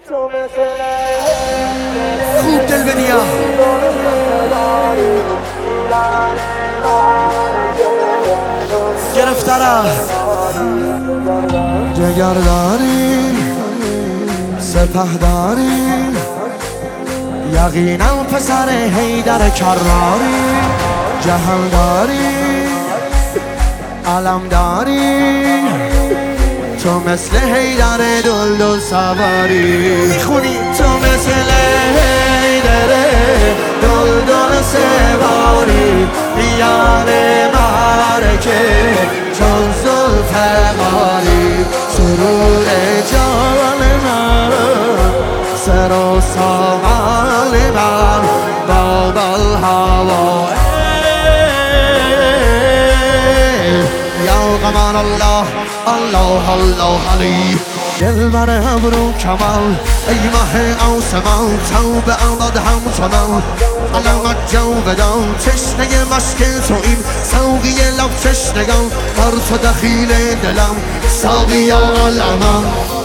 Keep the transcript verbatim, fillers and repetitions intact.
خوب دل بنیا گرفتره جگرداری سپهداری یقینا پسر حیدر کراری جهانداری علمداری تو مثل حیدر دلدل سواری میخونی تو مثل حیدر دلدل سواری بیان معرکه چون ذوالفقاری سرور جان من سر و سامان من باب الهوا یا قمر الله الله الله علی دلبر ابرو کمال ای ماه آسمان توبه آمد همچنان علامت جاودان تشنه مشک تو این ساقی لب تشنگان بر تو دخیل دلم ساقی عالمان